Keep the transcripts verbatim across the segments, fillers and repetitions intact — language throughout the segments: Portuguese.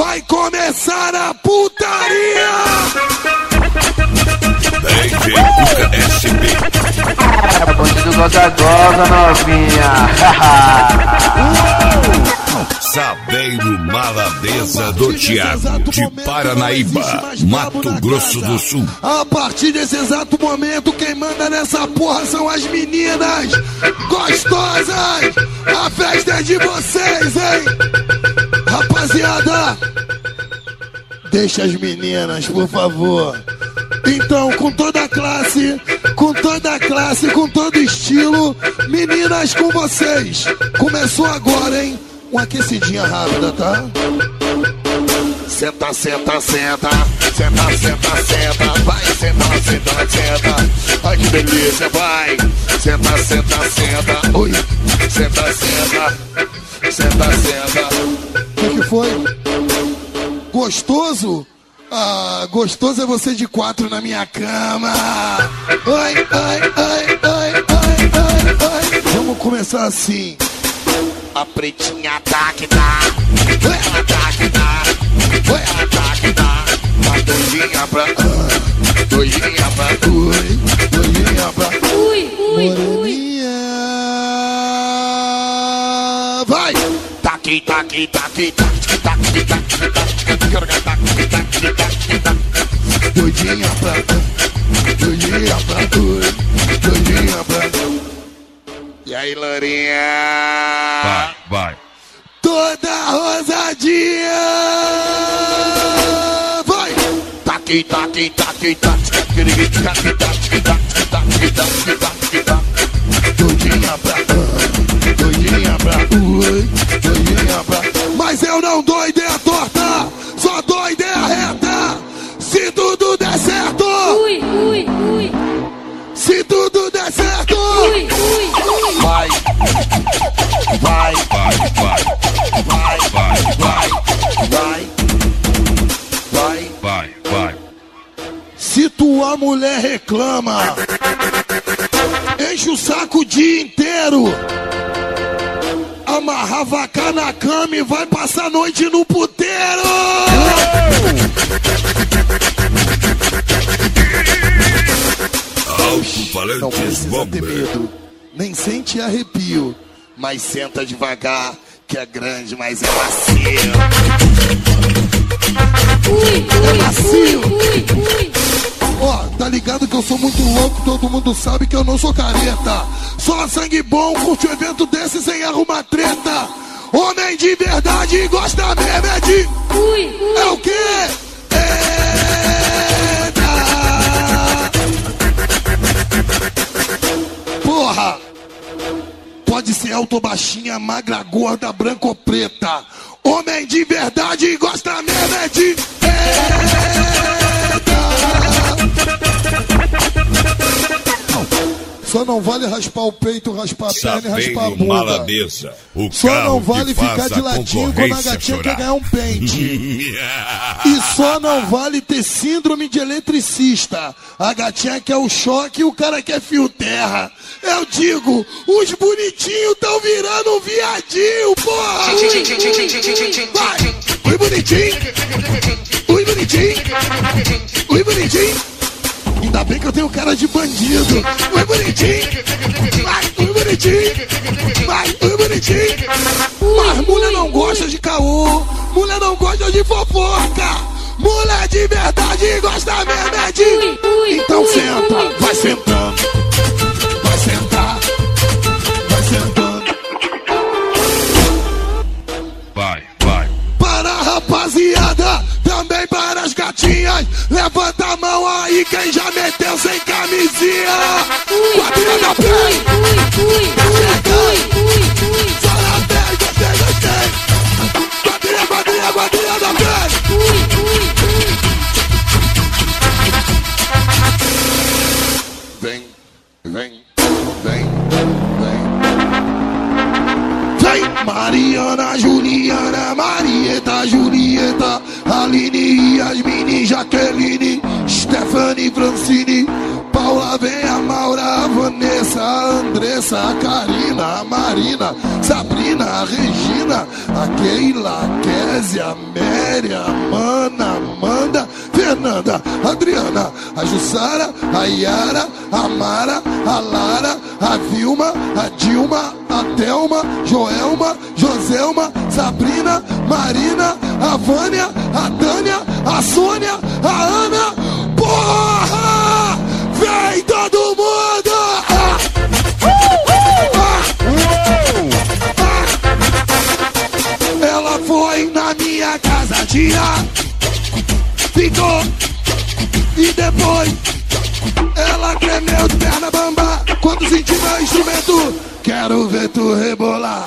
Vai começar a putaria! D J Cuca S B. É, bandido goza goza, novinha. Sabeiro Maladeza do Thiago, de Paranaíba, Mato Grosso do Sul. A partir desse exato momento, quem manda nessa porra são as meninas gostosas. A festa é de vocês, hein? Rapaziada, deixa as meninas, por favor. Então, com toda a classe, com toda a classe, com todo estilo, meninas com vocês. Começou agora, hein? Uma aquecidinha rápida, tá? Senta, senta, senta. Senta, senta, senta. Vai, senta, senta, senta. Ai, que delícia, vai. Senta, senta, senta. Oi. Senta, senta. Senta, senta. O que, que foi? Gostoso? Ah, gostoso é você de quatro na minha cama. Ai, ai, ai, ai, ai, ai, ai. Vamos começar assim. A pretinha tá que tá, ela tá que tá, ela tá que tá. Uma doidinha pra, uh, doidinha pra, ui, doidinha pra, ui, ui, moreninha. Vai! Taqui, taqui, taqui, taqui, taqui, taqui, taqui, taqui, taqui. Doidinha pra, doidinha pra, ui, doidinha pra. E aí, Lourinha? Vai, vai. Toda rosadinha. Vai. Taqui, taqui, taqui, taqui, taqui, taqui, taqui, taqui, taqui, taqui, taqui. Doidinha pra, doidinha pra, ui, doidinha pra. Mas eu não dou ideia torta, só dou ideia reta. Se tudo der certo. Ui, ui, ui. Se tudo der certo. Ui, ui, ui. Vai, vai, Vai, vai, vai, vai, vai, vai, vai. vai, vai. Se tua mulher reclama, enche o saco o dia inteiro, amarra a vaca na cama e vai passar a noite no puteiro. Não Alto-falantes precisa ter Bomber. medo, nem sente arrepio, mas senta devagar, que é grande, mas é macio. Ui, É macio. ui, ui, ui. Ó, tá ligado que eu sou muito louco, todo mundo sabe que eu não sou careta. Só sangue bom, curte um evento desse sem arrumar treta. Homem de verdade gosta mesmo é de... Ui, ui. É o quê? Eita! Porra! Pode ser alto ou baixinha, magra, gorda, branca ou preta. Homem de verdade gosta mesmo é de... Só não vale raspar o peito, raspar a perna e raspar a Sabeiro bunda. Maladeza, o Só carro não vale que faz ficar de a latinho quando a concorrência gatinha quer chorar. ganhar um pente. E só não vale ter síndrome de eletricista. A gatinha quer o choque e o cara quer fio terra. Eu digo, os bonitinhos tão virando um viadinho, porra! Vai! Oi, bonitinho! Oi, bonitinho! Oi, bonitinho! Ainda bem que eu tenho cara de bandido. Oi, bonitinho! Vai, oi, bonitinho! Vai, oi, bonitinho! Mas mulher não gosta de caô, mulher não gosta de fofoca. Mulher de verdade gosta mesmo é de... Ui, ui, Então ui, senta, ui. vai sentando. Vai sentar, vai sentando. Vai, vai. Para a rapaziada, também para as gatinhas. Levanta a mão aí quem já meteu sem camisinha. Quadrilha da pele, Ui, ui, ui, ui, ui. só na pele, gostei, gostei. Quadrilha, quadrilha, quadrilha da pele. Ui, ui, ui. Vem, vem, vem, vem. Vem, Mariana, Juliana, Marieta, Julieta, Aline, Yasmine, Jaqueline, Stephanie, Francine, Paula, vem a Maura, a Vanessa, a Andressa, a Karina, a Marina, Sabrina, a Regina, a Keila, a Kézia, a Méria, a Mana, Amanda, Fernanda, a Adriana, a Jussara, a Yara, a Mara, a Lara, a Vilma, a Dilma, a Thelma, Joelma, Joselma, Sabrina, Marina, a Vânia, a Tânia, a Sônia, a Ana. Porra! Vem todo mundo! Ah! Ela foi na minha casa dia, ficou e depois ela tremeu de perna bamba quando sentiu meu instrumento. Quero ver tu rebolar,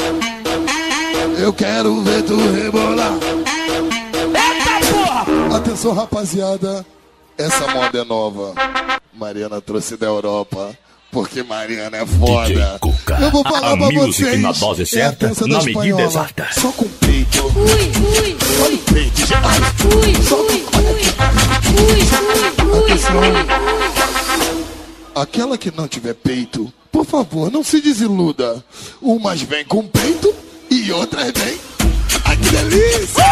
eu quero ver tu rebolar. Eita porra! Atenção rapaziada, essa moda é nova, Mariana trouxe da Europa. Porque Mariana é foda. Eu vou falar pra vocês. Na dose certa, é na medida exata. Só com peito. Ui, ui, Olha o peito, gente. ui, Só com... ui, Olha aqui. ui, ui, Atenção. ui. Aquela que não tiver peito, por favor, não se desiluda. Umas vêm com peito e outras vêm. Ai, que delícia!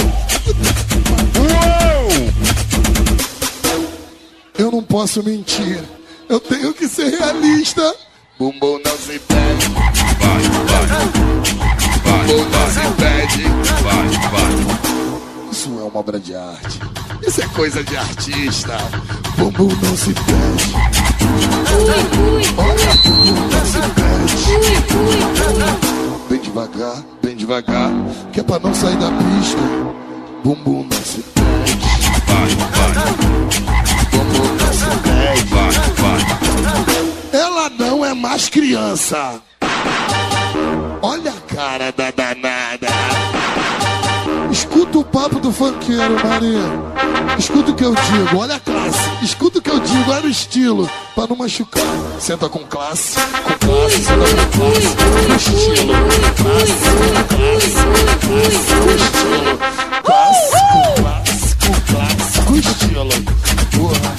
Eu não posso mentir. Eu tenho que ser realista. Bumbum não se pede. Vai, vai. Vai, Bumbum não se vai. pede. Vai, vai. Isso é uma obra de arte. Isso é coisa de artista. Bumbum não se pede. Ui, ui, Olha, bumbum não se pede. ui, ui, ui. Bem devagar, bem devagar. Que é pra não sair da pista. Bumbum não se pede. Vai, vai. Bumbum não se pede. Vai, vai. Ela não é mais criança. Olha a cara da danada. Escuta o papo do funkeiro, Maria. Escuta o que eu digo, olha a classe. Escuta o que eu digo, olha o estilo. Pra não machucar. Senta com classe, com classe, senta com classe, com estilo. Classe, com classe, com estilo. Classe, com classe, com classe, com estilo. Porra.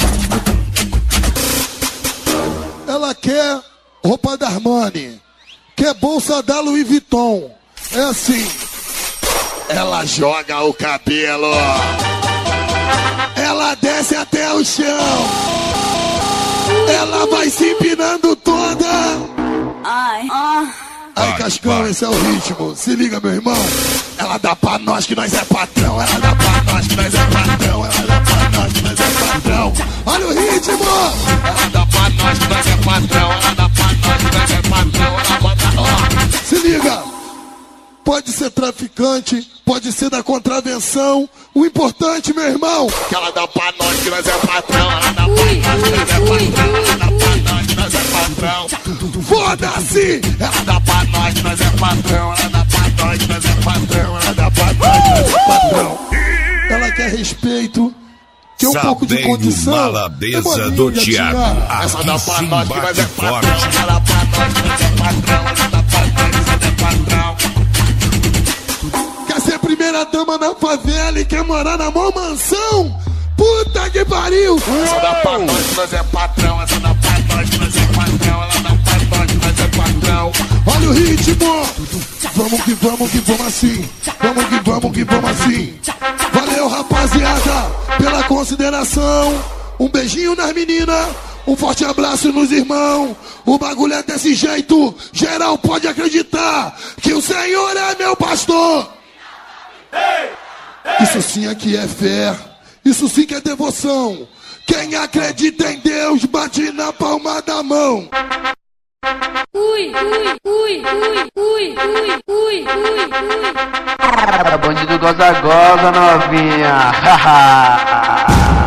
Ela quer roupa da Armani, quer bolsa da Louis Vuitton. É assim. Ela joga o cabelo, ela desce até o chão, ela vai se empinando toda. Ai, ah. Ai, Vai, Cascão, vai. esse é o ritmo. Se liga, meu irmão. Ela dá pra nós que nós é patrão. Ela dá pra nós que nós é patrão. Ela dá pra nós que nós é patrão. Olha o ritmo. Ela dá pra nós que nós é patrão. Ela dá pra nós que nós é patrão. Ela bota... Ó. Se liga. Pode ser traficante, pode ser da contravenção. O importante, meu irmão, que ela dá pra nós que nós é patrão. Ela dá pra nós que nós é patrão. Ela dá pra nós que nós é patrão. Foda-se! Ela dá pra nós que nós é patrão. Ela dá pra nós que nós é patrão. Ela dá pra nós que nós é patrão. Ela quer respeito, quer um pouco de Sabendo condição. maladeza É bolinha, do Thiago. tirar. Essa Aqui dá pra sim nós que nós bate é patrão. forte. Ela dá pra nós que nós é patrão. Ela dá pra nós que nós é patrão. Quer ser primeira dama na favela e quer morar na mó mansão? Puta que pariu! Essa dá pra nós que nós é patrão. Essa dá pra nós que nós é patrão. Ela dá pra nós que nós é patrão. Olha o ritmo! Vamos que vamos que vamos assim. Vamos que vamos que vamos assim. Valeu, rapaziada, pela consideração. Um beijinho nas meninas. Um forte abraço nos irmãos. O bagulho é desse jeito. Geral pode acreditar que o Senhor é meu pastor. Isso sim aqui é fé. Isso sim que é devoção. Quem acredita em Deus, bate na palma da mão. Ui, ui, ui, ui, ui, ui, ui, ui, ui. Bandido goza goza, novinha.